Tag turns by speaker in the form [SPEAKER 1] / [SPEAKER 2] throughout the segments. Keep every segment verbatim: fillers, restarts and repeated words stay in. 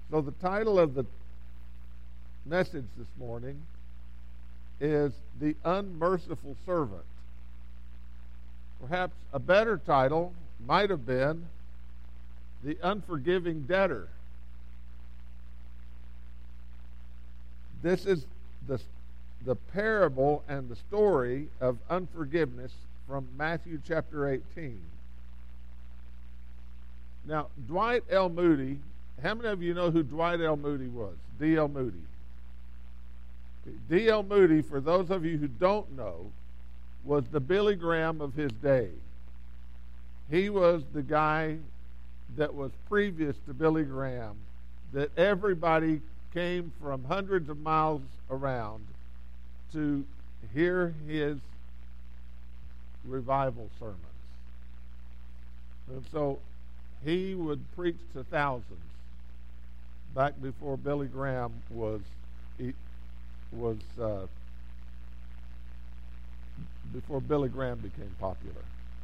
[SPEAKER 1] So the title of the message this morning is The Unmerciful Servant. Perhaps a better title might have been The Unforgiving Debtor. This is the, the parable and the story of unforgiveness from Matthew chapter eighteen. Now, Dwight L. Moody, how many of you know who Dwight L. Moody was? D L. Moody. D L. Moody, for those of you who don't know, was the Billy Graham of his day. He was the guy that was previous to Billy Graham, that everybody came from hundreds of miles around to hear his revival sermons. And so he would preach to thousands back before Billy Graham was was uh, before Billy Graham became popular.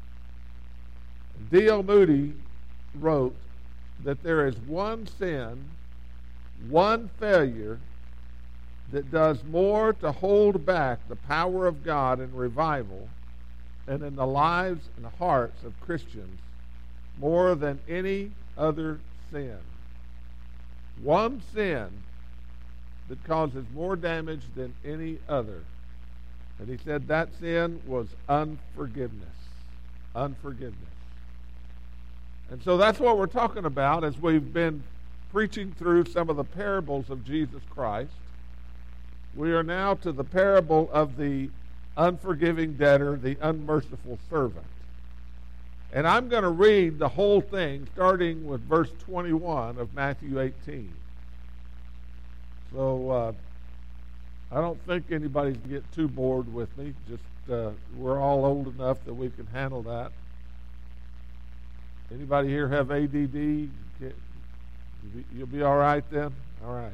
[SPEAKER 1] D L. Moody wrote that there is one sin, one failure that does more to hold back the power of God in revival and in the lives and hearts of Christians more than any other sin. One sin that causes more damage than any other. And he said that sin was unforgiveness. Unforgiveness. And so that's what we're talking about as we've been preaching through some of the parables of Jesus Christ. We are now to the parable of the unforgiving debtor, the unmerciful servant. And I'm going to read the whole thing starting with verse twenty-one of Matthew eighteen. So uh, I don't think anybody's going to get too bored with me. Just uh, we're all old enough that we can handle that. Anybody here have A D D? You'll be all right then? All right.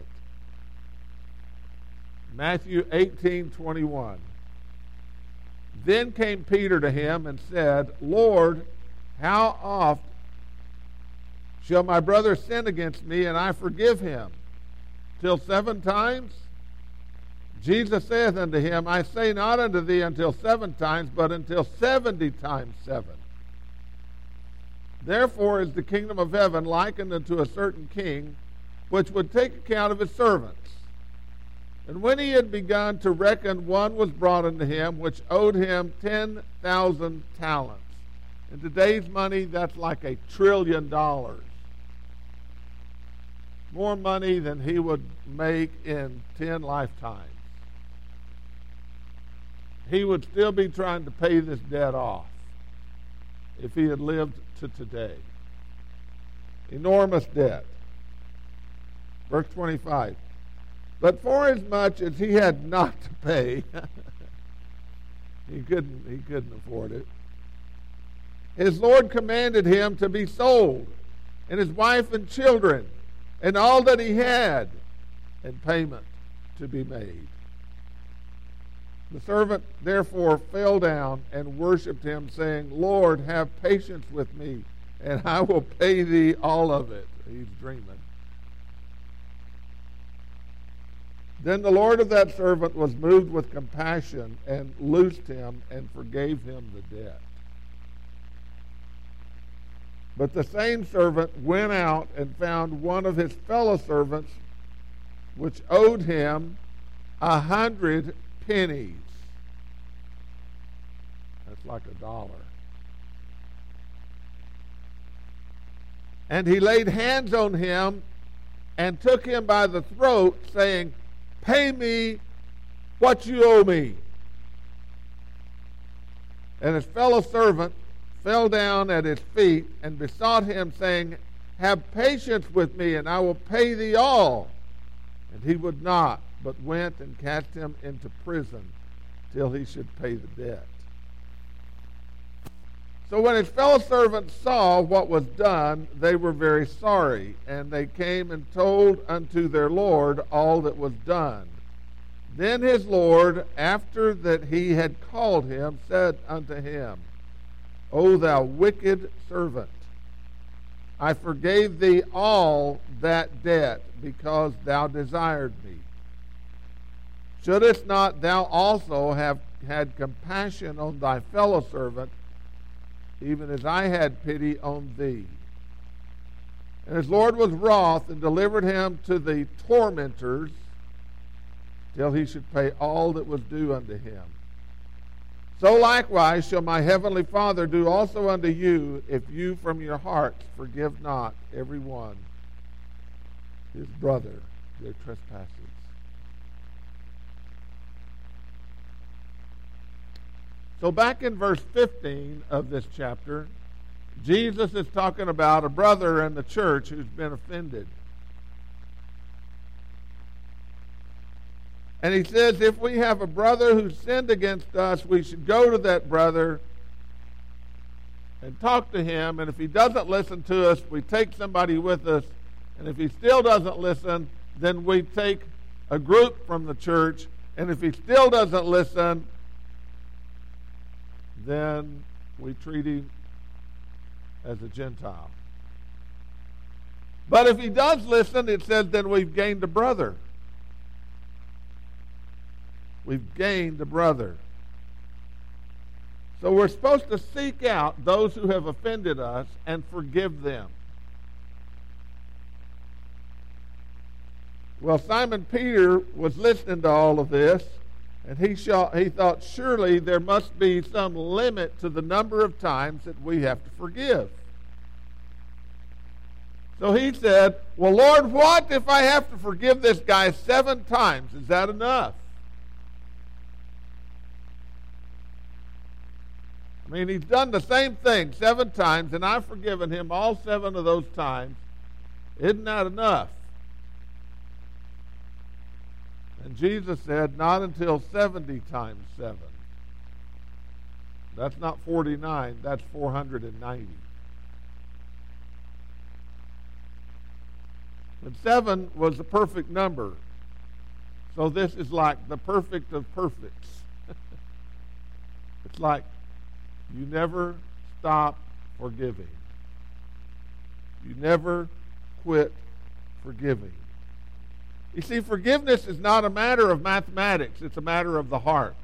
[SPEAKER 1] Matthew eighteen twenty-one. Then came Peter to him and said, Lord, how oft shall my brother sin against me and I forgive him? Till seven times? Jesus saith unto him, I say not unto thee until seven times, but until seventy times seven. Therefore is the kingdom of heaven likened unto a certain king, which would take account of his servants. And when he had begun to reckon, one was brought unto him, which owed him ten thousand talents. In today's money, that's like a trillion dollars. More money than he would make in ten lifetimes. He would still be trying to pay this debt off if he had lived to today. Enormous debt. Verse twenty-five. But forasmuch as he had not to pay, he couldn't he couldn't afford it. His Lord commanded him to be sold, and his wife and children, and all that he had, and payment to be made. The servant therefore fell down and worshipped him, saying, Lord, have patience with me, and I will pay thee all of it. He's dreaming. Then the Lord of that servant was moved with compassion and loosed him and forgave him the debt. But the same servant went out and found one of his fellow servants which owed him a hundred pennies. That's like a dollar. And he laid hands on him and took him by the throat, saying, Pay me what you owe me. And his fellow servant fell down at his feet and besought him, saying, Have patience with me, and I will pay thee all. And he would not, but went and cast him into prison till he should pay the debt. So when his fellow servants saw what was done, they were very sorry, and they came and told unto their Lord all that was done. Then his Lord, after that he had called him, said unto him, O thou wicked servant, I forgave thee all that debt because thou desired me? Shouldest not thou also have had compassion on thy fellow servant, even as I had pity on thee? And his Lord was wroth and delivered him to the tormentors till he should pay all that was due unto him. So likewise shall my heavenly Father do also unto you, if you from your hearts forgive not every one his brother their trespasses. So back in verse fifteen of this chapter, Jesus is talking about a brother in the church who's been offended. And he says if we have a brother who sinned against us, we should go to that brother and talk to him. And if he doesn't listen to us, we take somebody with us. And if he still doesn't listen, then we take a group from the church. And if he still doesn't listen, then we treat him as a Gentile. But if he does listen, it says then we've gained a brother. We've gained a brother. So we're supposed to seek out those who have offended us and forgive them. Well, Simon Peter was listening to all of this, and he, shall, he thought, surely there must be some limit to the number of times that we have to forgive. So he said, well, Lord, what if I have to forgive this guy seven times? Is that enough? I mean, he's done the same thing seven times, and I've forgiven him all seven of those times. Isn't that enough? And Jesus said, not until seventy times seven. That's not forty-nine, that's four hundred ninety. And seven was the perfect number. So this is like the perfect of perfects. It's like you never stop forgiving. You never quit forgiving. You see, forgiveness is not a matter of mathematics. It's a matter of the heart.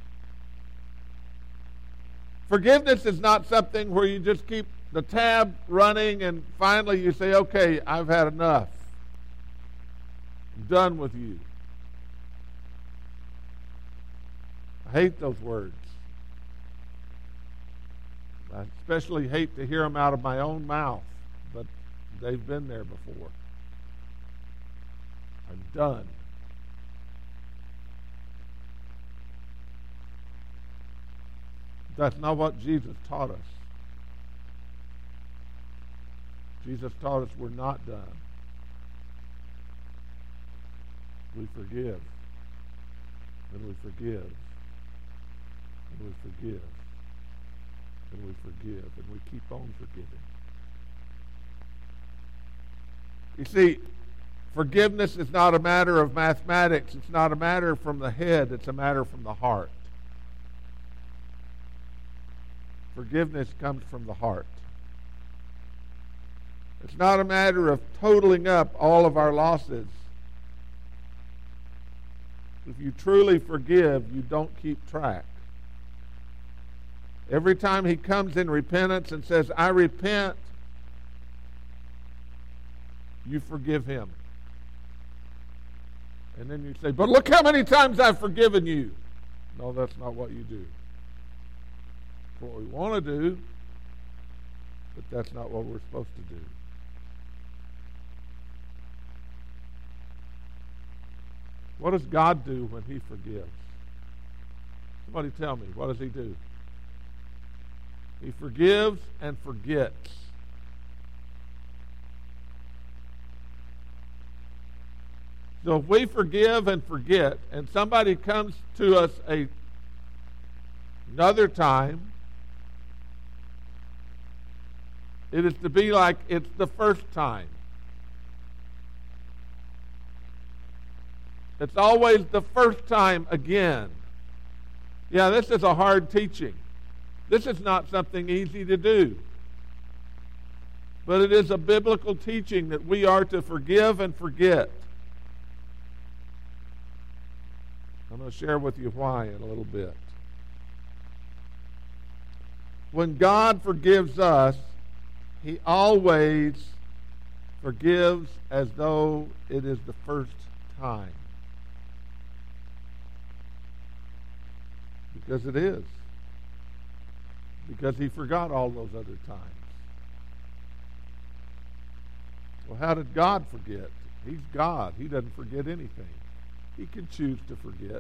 [SPEAKER 1] Forgiveness is not something where you just keep the tab running and finally you say, okay, I've had enough. I'm done with you. I hate those words. I especially hate to hear them out of my own mouth, but they've been there before. I'm done. That's not what Jesus taught us. Jesus taught us we're not done. We forgive. And we forgive. And we forgive. And we forgive. And we keep on forgiving. You see, forgiveness is not a matter of mathematics. It's not a matter from the head. It's a matter from the heart. Forgiveness comes from the heart. It's not a matter of totaling up all of our losses. If you truly forgive, you don't keep track. Every time he comes in repentance and says, I repent, you forgive him. And then you say, but look how many times I've forgiven you. No, that's not what you do. It's what we want to do, but that's not what we're supposed to do. What does God do when he forgives? Somebody tell me, what does he do? He forgives and forgets. So if we forgive and forget, and somebody comes to us a, another time, it is to be like it's the first time. It's always the first time again. Yeah, this is a hard teaching. This is not something easy to do. But it is a biblical teaching that we are to forgive and forget. I'm going to share with you why in a little bit. When God forgives us, He always forgives as though it is the first time. Because it is. Because He forgot all those other times. Well, how did God forget? He's God. He doesn't forget anything. He can choose to forget.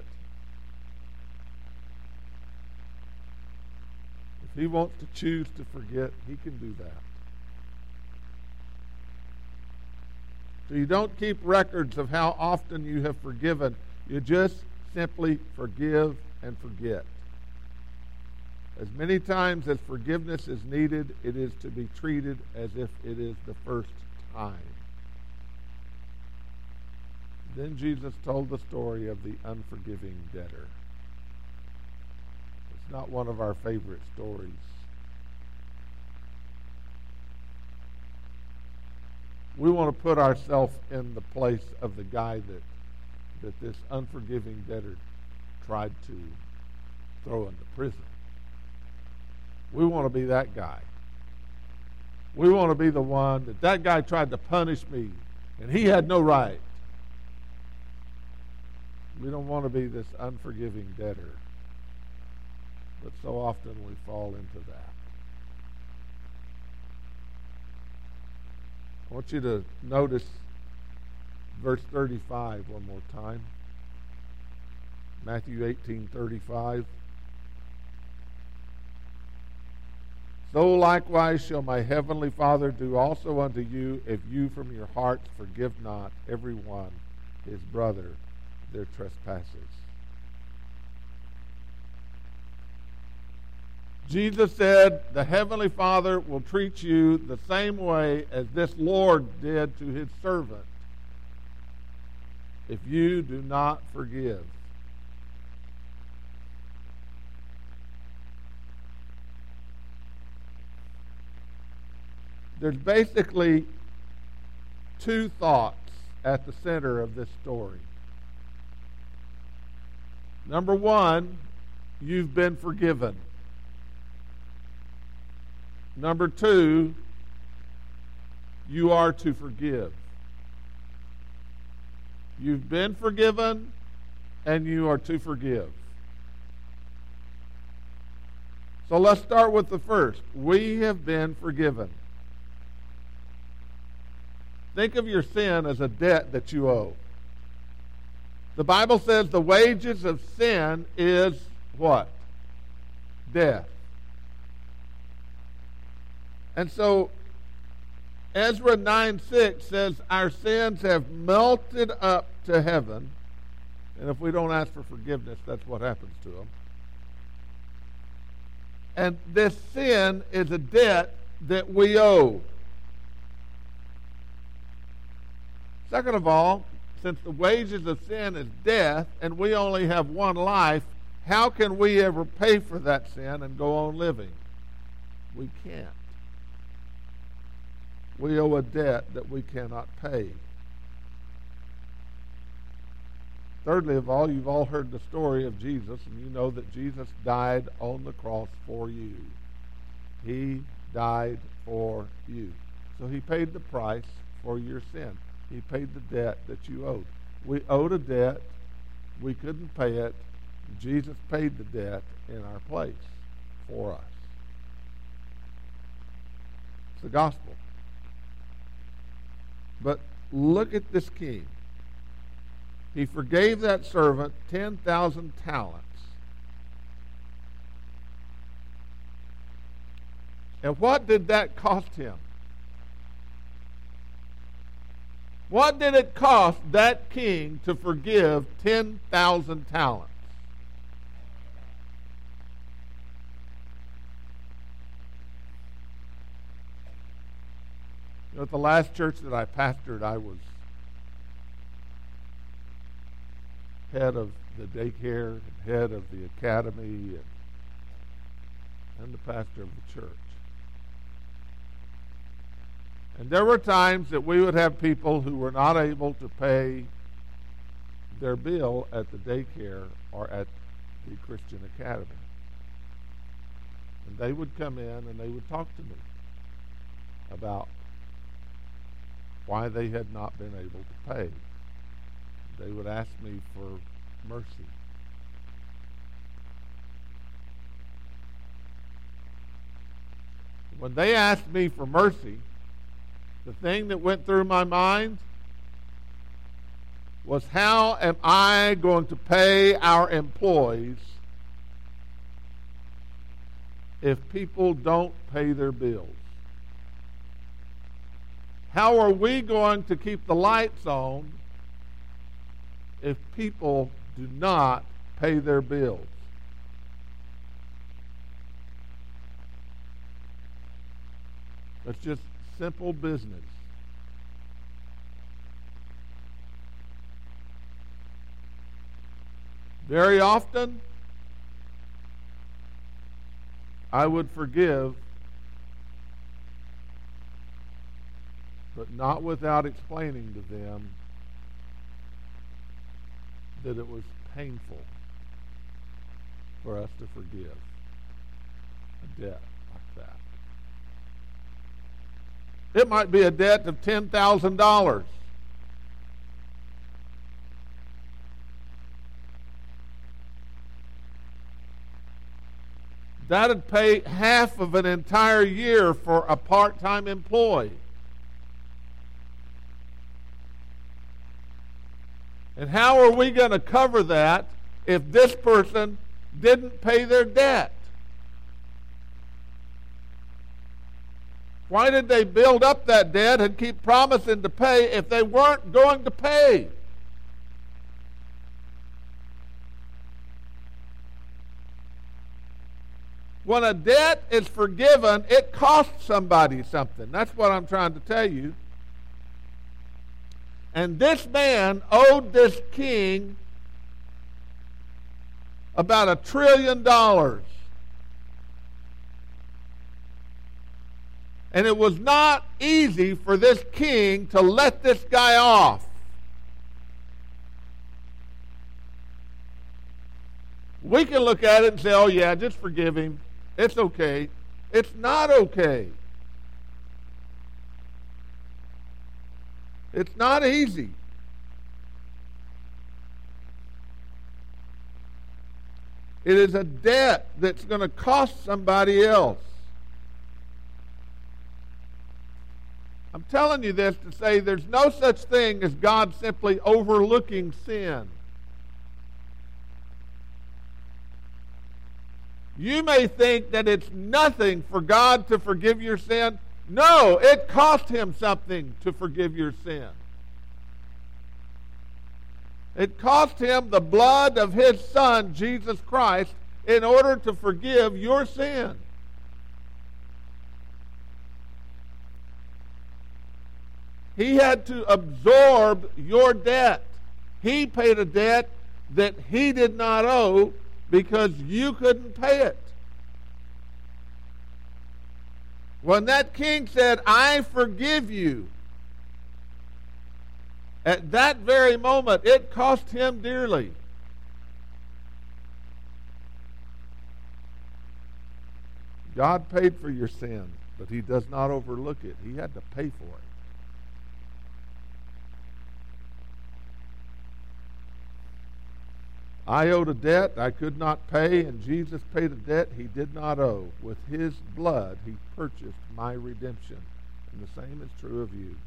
[SPEAKER 1] If He wants to choose to forget, He can do that. So you don't keep records of how often you have forgiven. You just simply forgive and forget. As many times as forgiveness is needed, it is to be treated as if it is the first time. Then Jesus told the story of the unforgiving debtor. It's not one of our favorite stories. We want to put ourselves in the place of the guy that, that this unforgiving debtor tried to throw into prison. We want to be that guy. We want to be the one that that guy tried to punish me, and he had no right. We don't want to be this unforgiving debtor. But so often we fall into that. I want you to notice verse thirty-five one more time. Matthew eighteen thirty-five. So likewise shall my heavenly Father do also unto you, if you from your hearts forgive not every one his brother their trespasses. Jesus said the Heavenly Father will treat you the same way as this Lord did to His servant if you do not forgive. There's basically two thoughts at the center of this story. Number one, you've been forgiven. Number two, you are to forgive. You've been forgiven, and you are to forgive. So let's start with the first. We have been forgiven. Think of your sin as a debt that you owe. The Bible says the wages of sin is what? Death. And so Ezra nine six says our sins have melted up to heaven. And if we don't ask for forgiveness, that's what happens to them. And this sin is a debt that we owe. Second of all, since the wages of sin is death and we only have one life, how can we ever pay for that sin and go on living? We can't. We owe a debt that we cannot pay. Thirdly of all, you've all heard the story of Jesus, and you know that Jesus died on the cross for you. He died for you. So He paid the price for your sin. He paid the debt that you owed. We owed a debt. We couldn't pay it. Jesus paid the debt in our place for us. It's the gospel. But look at this king. He forgave that servant ten thousand talents. And what did that cost him? What did it cost that king to forgive ten thousand talents? You know, at the last church that I pastored, I was head of the daycare, and head of the academy, and, and the pastor of the church. And there were times that we would have people who were not able to pay their bill at the daycare or at the Christian Academy. And they would come in and they would talk to me about why they had not been able to pay. They would ask me for mercy. When they asked me for mercy, the thing that went through my mind was, how am I going to pay our employees if people don't pay their bills? How are we going to keep the lights on if people do not pay their bills? It's just simple business. Very often, I would forgive, but not without explaining to them that it was painful for us to forgive a debt like that. It might be a debt of ten thousand dollars. That would pay half of an entire year for a part-time employee. And how are we going to cover that if this person didn't pay their debt? Why did they build up that debt and keep promising to pay if they weren't going to pay? When a debt is forgiven, it costs somebody something. That's what I'm trying to tell you. And this man owed this king about a trillion dollars. And it was not easy for this king to let this guy off. We can look at it and say, oh yeah, just forgive him. It's okay. It's not okay. It's not easy. It is a debt that's going to cost somebody else. I'm telling you this to say there's no such thing as God simply overlooking sin. You may think that it's nothing for God to forgive your sin. No, it cost him something to forgive your sin. It cost him the blood of his Son, Jesus Christ, in order to forgive your sin. He had to absorb your debt. He paid a debt that he did not owe because you couldn't pay it. When that king said, I forgive you, at that very moment, it cost him dearly. God paid for your sin, but he does not overlook it. He had to pay for it. I owed a debt I could not pay, and Jesus paid a debt he did not owe. With his blood, he purchased my redemption. And the same is true of you.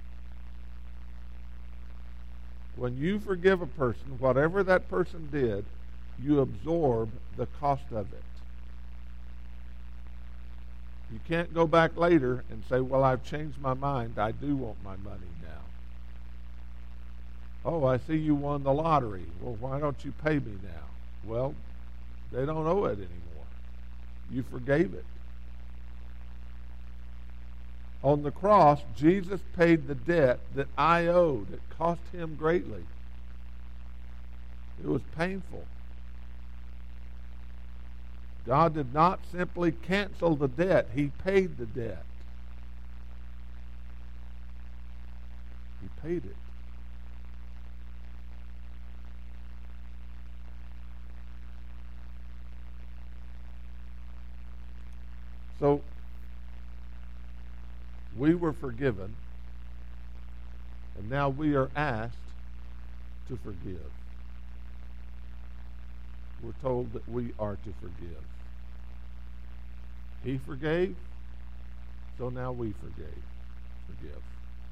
[SPEAKER 1] When you forgive a person, whatever that person did, you absorb the cost of it. You can't go back later and say, well, I've changed my mind. I do want my money now. Oh, I see you won the lottery. Well, why don't you pay me now? Well, they don't owe it anymore. You forgave it. On the cross, Jesus paid the debt that I owed. It cost him greatly. It was painful. God did not simply cancel the debt. He paid the debt. He paid it. So, we were forgiven, and now we are asked to forgive. We're told that we are to forgive. He forgave, so now we forgave. Forgive.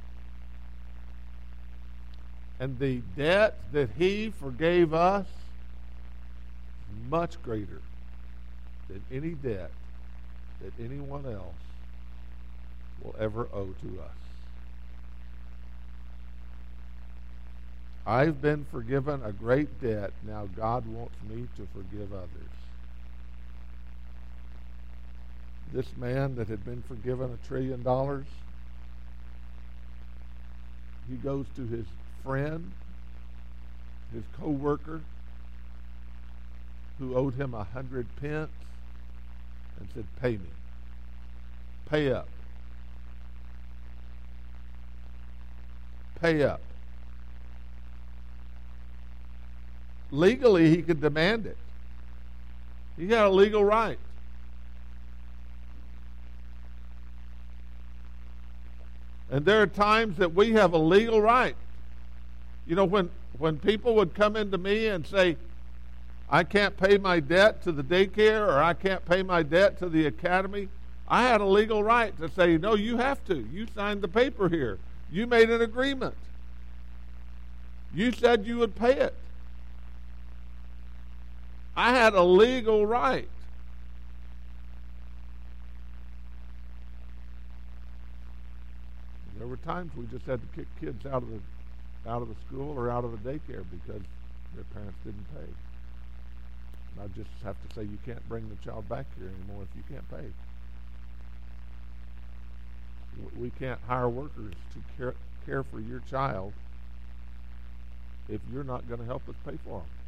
[SPEAKER 1] And the debt that he forgave us is much greater than any debt that anyone else will ever owe to us. I've been forgiven a great debt. Now God wants me to forgive others. This man that had been forgiven a trillion dollars, he goes to his friend, his co-worker, who owed him a hundred pence, and said, pay me. Pay up. Pay up. Legally, he could demand it. He had a legal right. And there are times that we have a legal right. You know, when, when people would come into me and say, I can't pay my debt to the daycare, or I can't pay my debt to the academy, I had a legal right to say, no, you have to. You signed the paper here. You made an agreement. You said you would pay it. I had a legal right. There were times we just had to kick kids out of the out of the school or out of the daycare because their parents didn't pay. And I just have to say, you can't bring the child back here anymore if you can't pay. We can't hire workers to care, care for your child if you're not going to help us pay for them.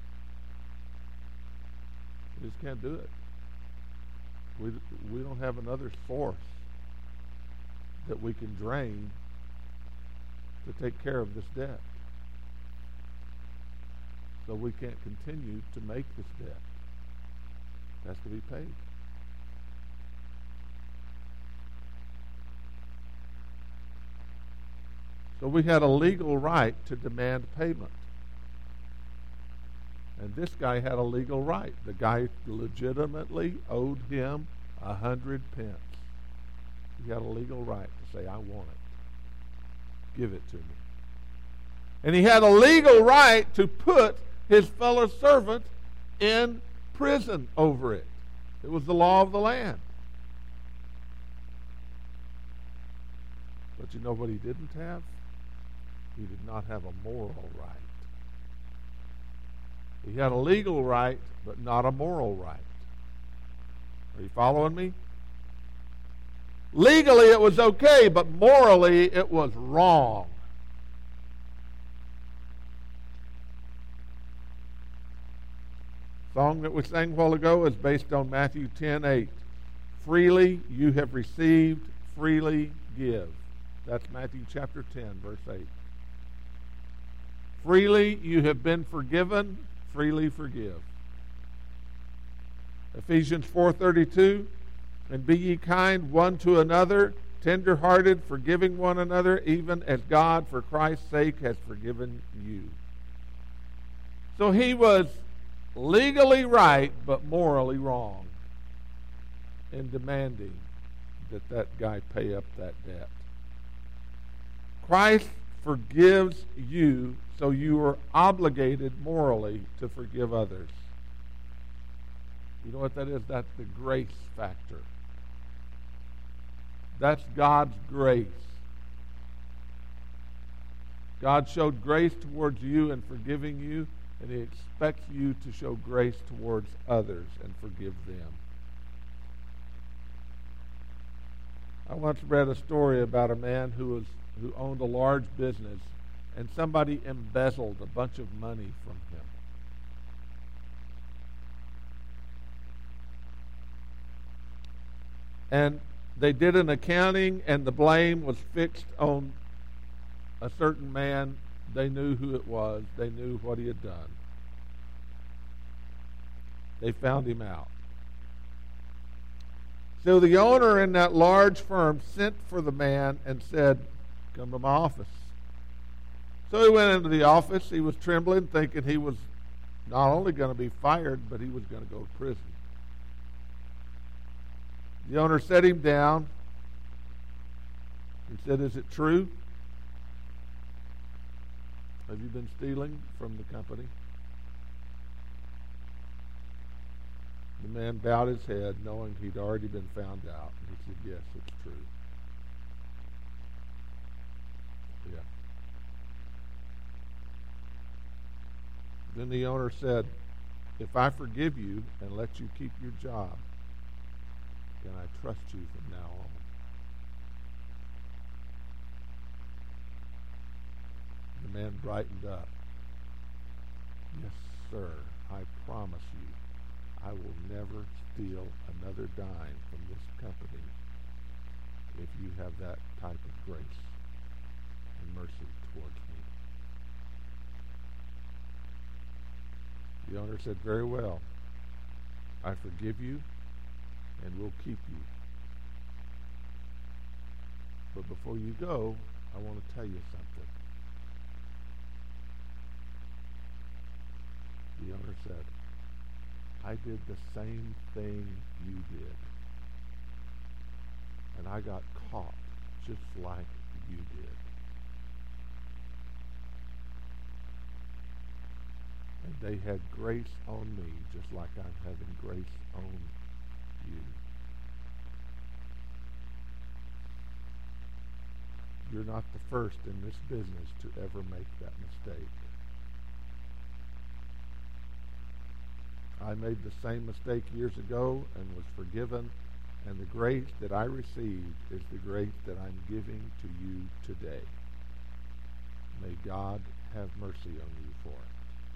[SPEAKER 1] We just can't do it. We, we don't have another source that we can drain to take care of this debt. So we can't continue to make this debt. It has to be paid. So we had a legal right to demand payment. And this guy had a legal right. The guy legitimately owed him a hundred pence. He had a legal right to say, I want it. Give it to me. And he had a legal right to put his fellow servant in prison over it. It was the law of the land. But you know what he didn't have? He did not have a moral right. He had a legal right, but not a moral right. Are you following me? Legally it was okay, but morally it was wrong. The song that we sang a while ago is based on Matthew ten eight. Freely you have received, freely give. That's Matthew chapter ten, verse eight. Freely you have been forgiven, freely forgive. Ephesians four thirty-two, and be ye kind one to another, tender-hearted, forgiving one another, even as God for Christ's sake has forgiven you. So he was legally right, but morally wrong in demanding that that guy pay up that debt. Christ forgives you, so you are obligated morally to forgive others. You know what that is? That's the grace factor. That's God's grace. God showed grace towards you in forgiving you, and he expects you to show grace towards others and forgive them. I once read a story about a man who was who owned a large business, and somebody embezzled a bunch of money from him. And they did an accounting, and the blame was fixed on a certain man. They knew who it was. They knew what he had done. They found him out. So the owner in that large firm sent for the man and said, "Come to my office." So he went into the office. He was trembling, thinking he was not only going to be fired, but he was going to go to prison. The owner set him down. He said, "Is it true? Have you been stealing from the company?" The man bowed his head, knowing he'd already been found out. And he said, "Yes, it's true." Yeah. Then the owner said, "If I forgive you and let you keep your job, can I trust you from now on?" The man brightened up. "Yes, sir, I promise you, I will never steal another dime from this company if you have that type of grace and mercy towards me." The owner said, "Very well. I forgive you and will keep you. But before you go, I want to tell you something." The owner said, "I did the same thing you did. And I got caught just like you did. And they had grace on me just like I'm having grace on you. You're not the first in this business to ever make that mistake. I made the same mistake years ago and was forgiven, and the grace that I received is the grace that I'm giving to you today. May God have mercy on you for it."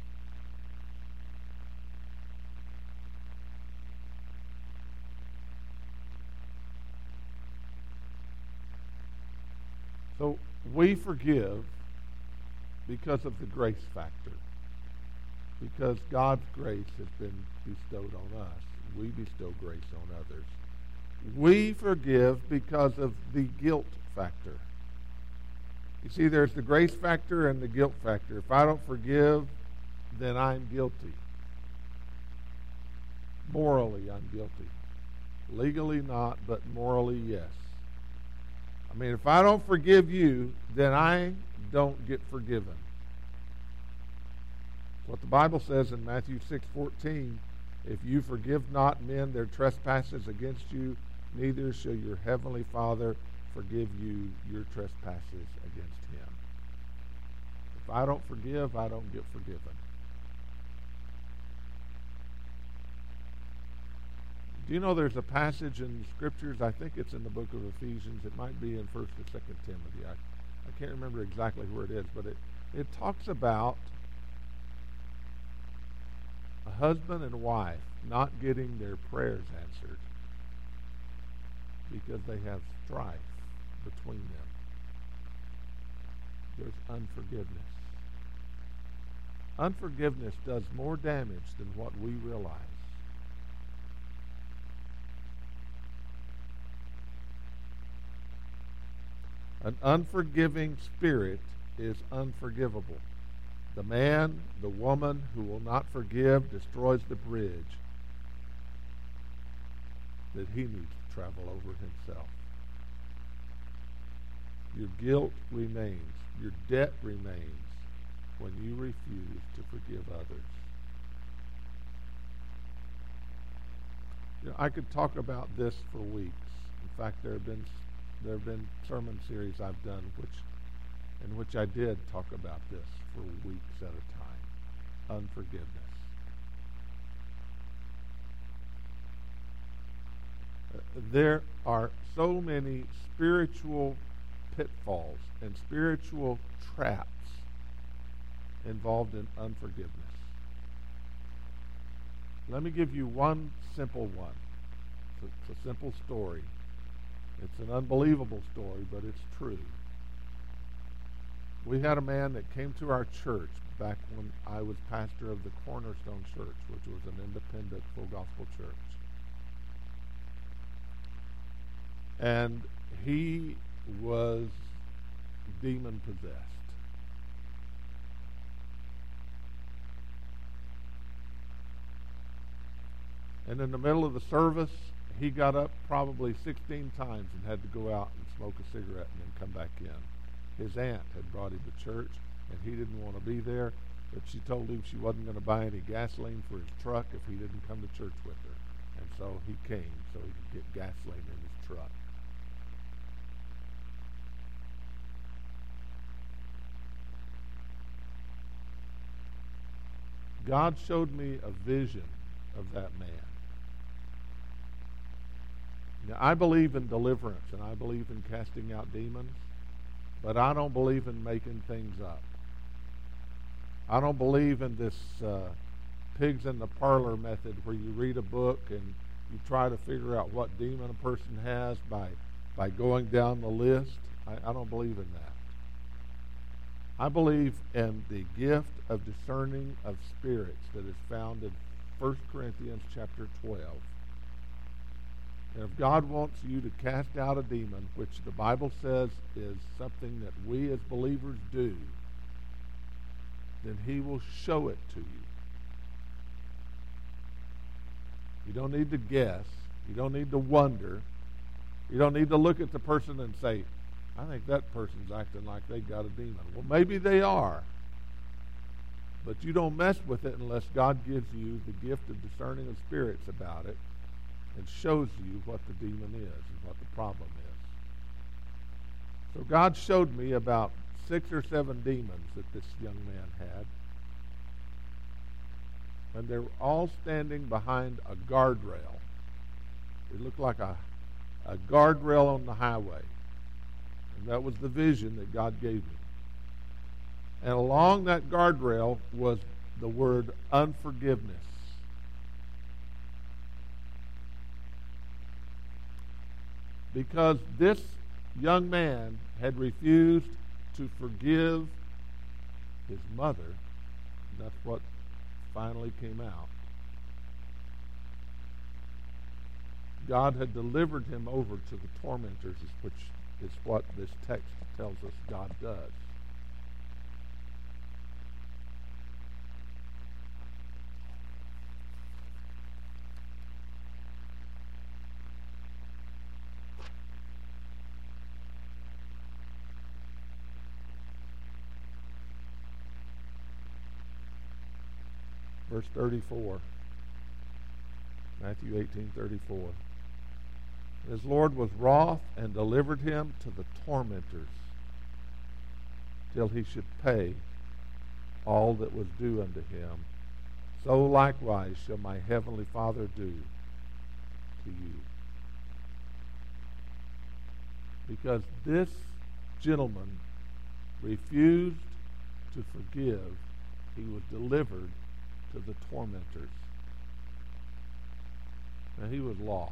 [SPEAKER 1] So we forgive because of the grace factor. Because God's grace has been bestowed on us. We bestow grace on others. We forgive because of the guilt factor. You see, there's the grace factor and the guilt factor. If I don't forgive, then I'm guilty. Morally, I'm guilty. Legally not, but morally, yes. I mean, if I don't forgive you, then I don't get forgiven. What the Bible says in Matthew six fourteen, "If you forgive not men their trespasses against you, neither shall your heavenly Father forgive you your trespasses against him." If I don't forgive, I don't get forgiven. Do you know there's a passage in the Scriptures, I think it's in the book of Ephesians, it might be in First or Second Timothy, I, I can't remember exactly where it is, but it, it talks about a husband and wife not getting their prayers answered because they have strife between them. There's unforgiveness. Unforgiveness does more damage than what we realize. An unforgiving spirit is unforgivable. The man, the woman who will not forgive destroys the bridge that he needs to travel over himself. Your guilt remains. Your debt remains when you refuse to forgive others. You know, I could talk about this for weeks. In fact, there have been there have been sermon series I've done which in which I did talk about this for weeks at a time. Unforgiveness. Uh, there are so many spiritual pitfalls and spiritual traps involved in unforgiveness. Let me give you one simple one. It's a, it's a simple story. It's an unbelievable story, but it's true. We had a man that came to our church back when I was pastor of the Cornerstone Church, which was an independent full gospel church. And he was demon possessed. And in the middle of the service, he got up probably sixteen times and had to go out and smoke a cigarette and then come back in. His aunt had brought him to church, and he didn't want to be there, but she told him she wasn't going to buy any gasoline for his truck if he didn't come to church with her. And so he came so he could get gasoline in his truck. God showed me a vision of that man. Now, I believe in deliverance, and I believe in casting out demons, but I don't believe in making things up. I don't believe in this uh, pigs in the parlor method where you read a book and you try to figure out what demon a person has by, by going down the list. I, I don't believe in that. I believe in the gift of discerning of spirits that is found in First Corinthians chapter twelve. And if God wants you to cast out a demon, which the Bible says is something that we as believers do, then he will show it to you. You don't need to guess. You don't need to wonder. You don't need to look at the person and say, I think that person's acting like they got a demon. Well, maybe they are. But you don't mess with it unless God gives you the gift of discerning of spirits about it and shows you what the demon is and what the problem is. So God showed me about six or seven demons that this young man had. And they were all standing behind a guardrail. It looked like a, a guardrail on the highway. And that was the vision that God gave me. And along that guardrail was the word unforgiveness. Because this young man had refused to forgive his mother, and that's what finally came out. God had delivered him over to the tormentors, which is what this text tells us God does. Verse thirty-four, Matthew eighteen thirty-four. His Lord was wroth and delivered him to the tormentors till he should pay all that was due unto him. So likewise shall my heavenly Father do to you. Because this gentleman refused to forgive, he was delivered to the tormentors. Now he was lost.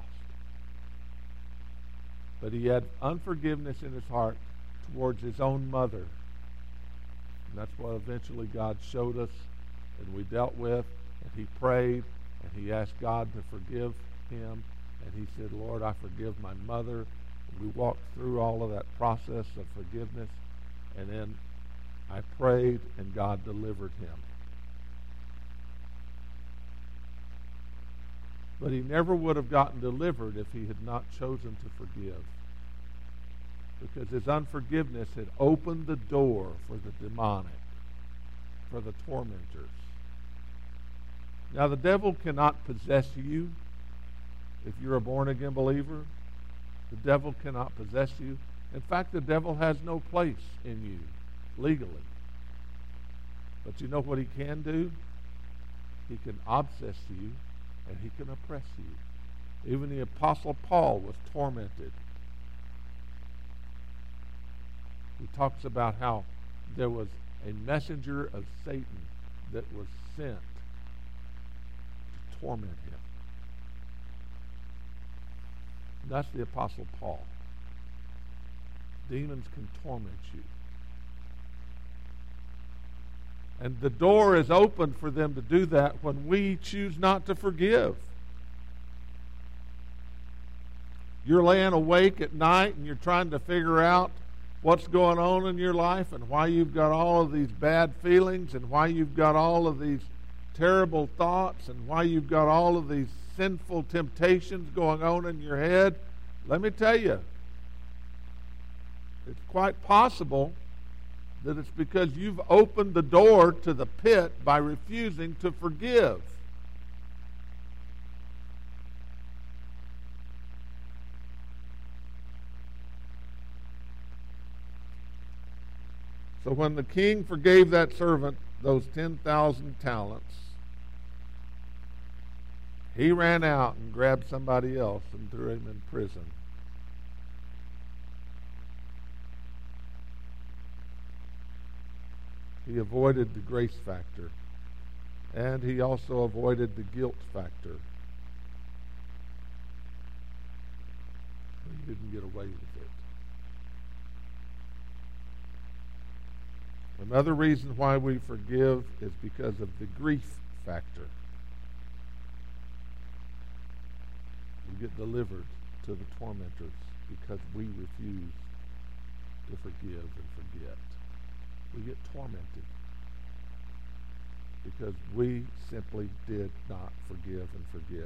[SPEAKER 1] But he had unforgiveness in his heart towards his own mother. And that's what eventually God showed us and we dealt with. And he prayed and he asked God to forgive him. And he said, Lord, I forgive my mother. And we walked through all of that process of forgiveness. And then I prayed and God delivered him. But he never would have gotten delivered if he had not chosen to forgive. Because his unforgiveness had opened the door for the demonic, for the tormentors. Now the devil cannot possess you if you're a born-again believer. The devil cannot possess you. In fact, the devil has no place in you legally. But you know what he can do? He can obsess you. And he can oppress you. Even the Apostle Paul was tormented. He talks about how there was a messenger of Satan that was sent to torment him. And that's the Apostle Paul. Demons can torment you. And the door is open for them to do that when we choose not to forgive. You're laying awake at night and you're trying to figure out what's going on in your life and why you've got all of these bad feelings and why you've got all of these terrible thoughts and why you've got all of these sinful temptations going on in your head. Let me tell you, it's quite possible that it's because you've opened the door to the pit by refusing to forgive. So when the king forgave that servant those ten thousand talents, he ran out and grabbed somebody else and threw him in prison. He avoided the grace factor, and he also avoided the guilt factor. He didn't get away with it. Another reason why we forgive is because of the grief factor. We get delivered to the tormentors because we refuse to forgive and forget. We get tormented because we simply did not forgive and forget.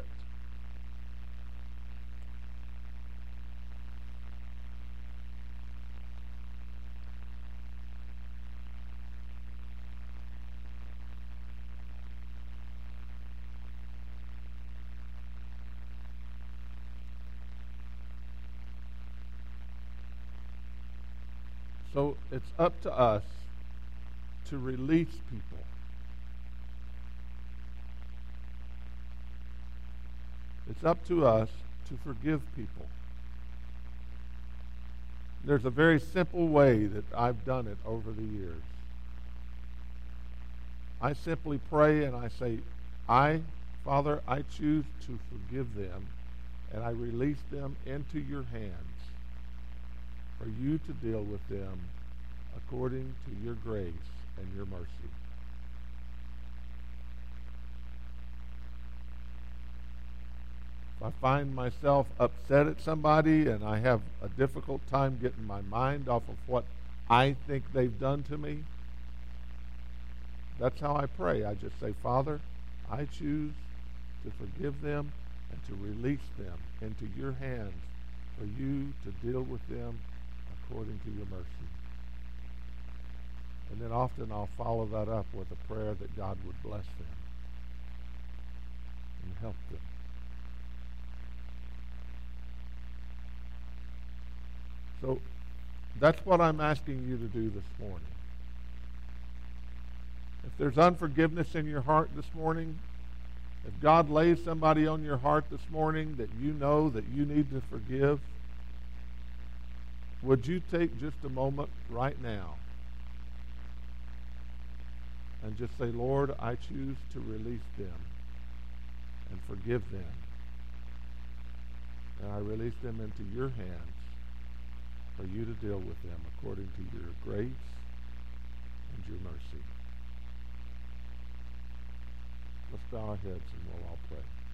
[SPEAKER 1] So it's up to us to release people. It's up to us to forgive people. There's a very simple way that I've done it over the years. I simply pray and I say, I, Father, I choose to forgive them, and I release them into your hands for you to deal with them according to your grace and your mercy. If I find myself upset at somebody and I have a difficult time getting my mind off of what I think they've done to me, that's how I pray. I just say, Father, I choose to forgive them and to release them into your hands for you to deal with them according to your mercy. And then often I'll follow that up with a prayer that God would bless them and help them. So that's what I'm asking you to do this morning. If there's unforgiveness in your heart this morning, if God lays somebody on your heart this morning that you know that you need to forgive, would you take just a moment right now and just say, Lord, I choose to release them and forgive them. And I release them into your hands for you to deal with them according to your grace and your mercy. Let's bow our heads and we'll all pray.